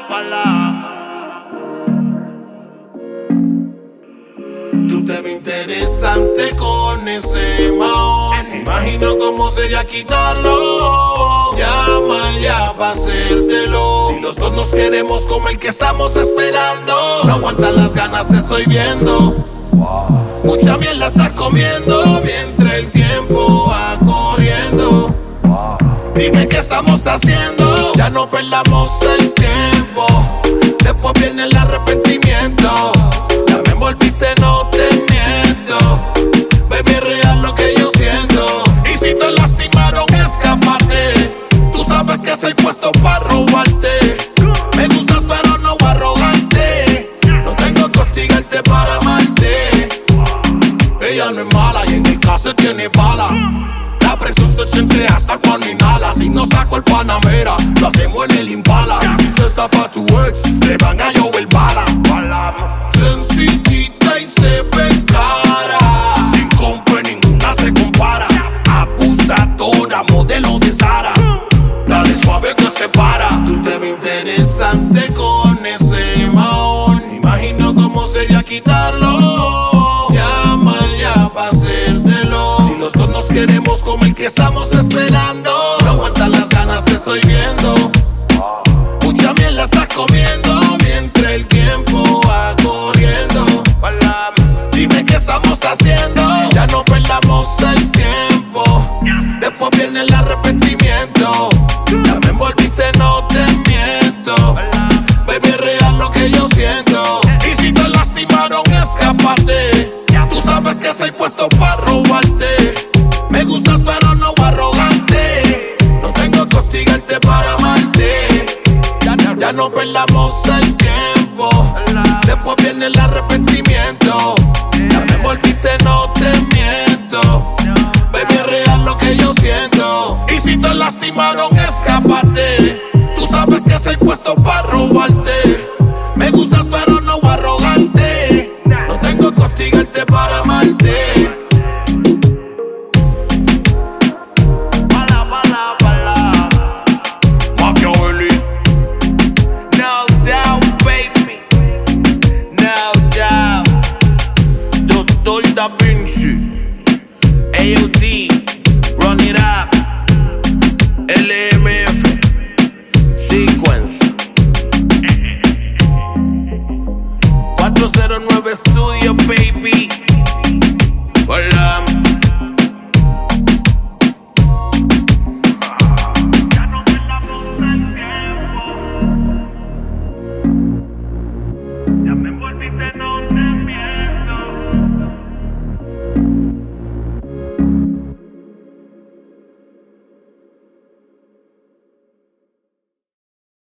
Tú te ves interesante con ese maón. Me imagino cómo sería quitarlo. Llama ya pa' hacértelo. Si los dos nos queremos como el que estamos esperando. No aguantan las ganas, te estoy viendo. Mucha miel la estás comiendo mientras el tiempo va corriendo. Dime qué estamos haciendo. Ya no perdamos el tiempo. Después viene el arrepentimiento. Ya me envolviste, no te miento. Baby, es real lo que yo siento. Y si te lastimaron, escápate. Tú sabes que estoy puesto para robarte. Me gustas pero no arrogante. No tengo que hostigarte para amarte. Ella no es mala y en el caso tiene bala. La presión se siente hasta cuando inhala. Si no saco el Panamera, lo hacemos en el Impala. Y si se zafa tu ex, le van a llover bala. Sencillita y se ve cara. Sin compra ninguna se compara. Abusadora, modelo de Zara. Dale suave que se para. Tú te ves interesante con ese maón. Imagino cómo sería quitarlo. Llama ya pa' hacértelo. Si los dos nos queremos como el que estamos esperando. No aguantan las ganas, te estoy viendo. Mucha miel la estás comiendo mientras el tiempo va corriendo. Dime qué estamos haciendo. Ya no perdamos el tiempo. Después viene el arrepentimiento. Ya me envolviste, no te miento. Baby, es real lo que yo siento. Y si te lastimaron, escápate. Tú sabes que estoy puesto para robarte. Me gustas pero no arrogante. No tengo que hostigarte para amarte. Ya no perdamos el tiempo. Después viene el arrepentimiento. Ya me envolviste, no te miento. Baby, es real lo que yo siento. Y si te lastimaron, escápate. Tú sabes que estoy puesto para robarte.